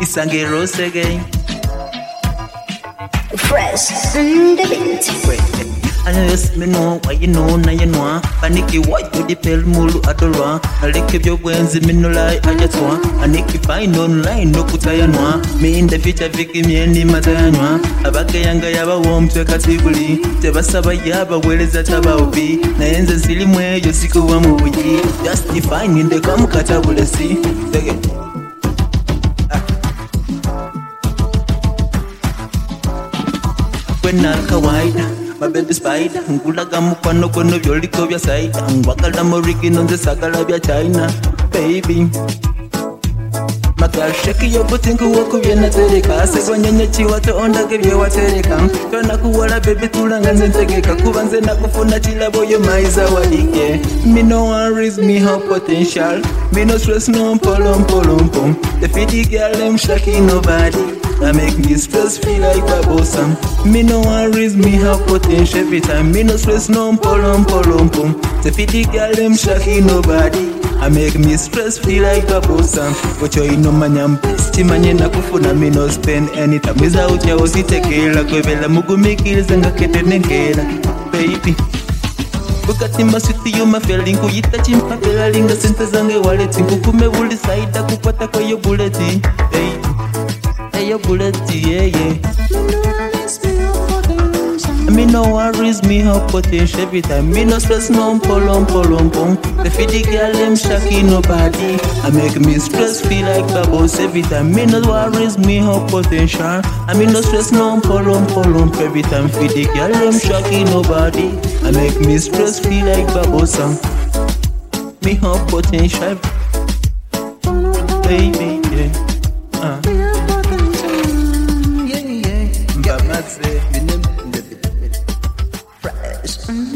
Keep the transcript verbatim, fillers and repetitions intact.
Isange Rose again. Fresh and the beat. Wait, I just me know why you know now you know. Paniki white to the pale mulu adora. I like your wings me no lie I just want. Aniki find online no kutaya noa. Me in the future viki me any matanya. Abake yanga yaba warm to katiguli. Teba saba yaba weleza taba ubi. Na enza zili mwe yo siku wa mubuji. Just define in the come katabulesi. Take it. When I kawaida, my baby spider, Ngulaga mukwano kono vyoliko vya saida, Ngwakala moriki nonze sakala vya China, baby. Makasheki yo butingu wako vyena tereka, Sego nyenye chiwa to onda kivye wa tereka, Tona kuwala baby tulanga nzentegeka, Kubanze na kufuna chila boyo maiza wadike. Me no worries, me how potential, Me no stress no polom polom pom, The fitty girl them shaking nobody. I make me stress feel like a bossam. Me no worries, me have potential every time. Me no stress no polom polom pom. The fifty girl them shocking nobody. I make me stress feel like a bossam. But you know man I'm blessed. Manye na kufuna me no spend any time. Without you usitekela kwevela mugu mikiliza ngakete nengela. Baby Bukati masuti yo mafeling kuyita chimpa pela linga sente zange waleti Kukume wuli saida kupata kwa yo buleti. Baby your bullet, yeah, yeah. Me no worries, me have potential every time. Me no stress, no polom polom pom. The fifty girl them shocking nobody. I make me stress feel like bubbles every time. Me no worries, me have potential. I me no stress, no polom polom every time. fifty girl them shocking nobody. I make me stress feel like bubbles. Me have potential, baby, yeah. Uh. Say,